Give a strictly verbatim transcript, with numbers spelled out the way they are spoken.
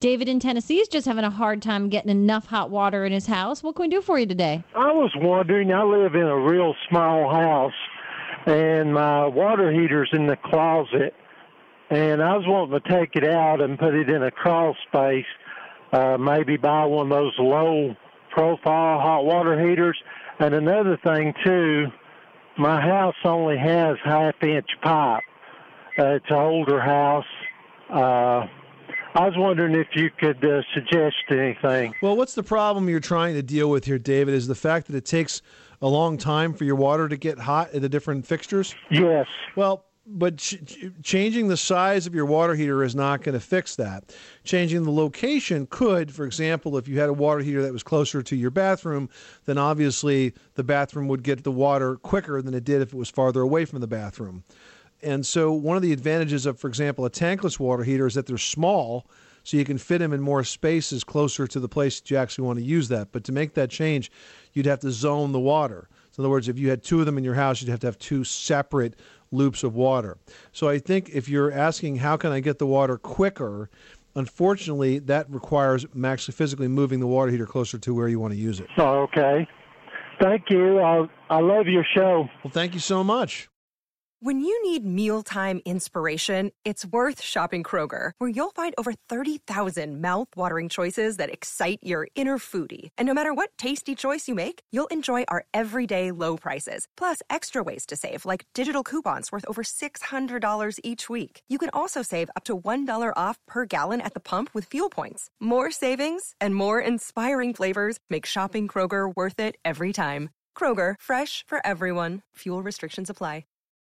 David in Tennessee is just having a hard time getting enough hot water in his house. What can we do for you today? I was wondering, I live in a real small house, and my water heater's in the closet, and I was wanting to take it out and put it in a crawl space, uh, maybe buy one of those low-profile hot water heaters. And another thing, too, my house only has half-inch pipe. Uh, it's an older house. Uh I was wondering if you could uh, suggest anything. Well, what's the problem you're trying to deal with here, David? Is the fact that it takes a long time for your water to get hot at the different fixtures? Yes. Well, but ch- changing the size of your water heater is not going to fix that. Changing the location could. For example, if you had a water heater that was closer to your bathroom, then obviously the bathroom would get the water quicker than it did if it was farther away from the bathroom. And so one of the advantages of, for example, a tankless water heater is that they're small, so you can fit them in more spaces closer to the place that you actually want to use that. But to make that change, you'd have to zone the water. So in other words, if you had two of them in your house, you'd have to have two separate loops of water. So I think if you're asking, how can I get the water quicker, unfortunately, that requires actually physically moving the water heater closer to where you want to use it. Oh, okay. Thank you. I, I love your show. Well, thank you so much. When you need mealtime inspiration, it's worth shopping Kroger, where you'll find over thirty thousand mouth-watering choices that excite your inner foodie. And no matter what tasty choice you make, you'll enjoy our everyday low prices, plus extra ways to save, like digital coupons worth over six hundred dollars each week. You can also save up to one dollar off per gallon at the pump with fuel points. More savings and more inspiring flavors make shopping Kroger worth it every time. Kroger, fresh for everyone. Fuel restrictions apply.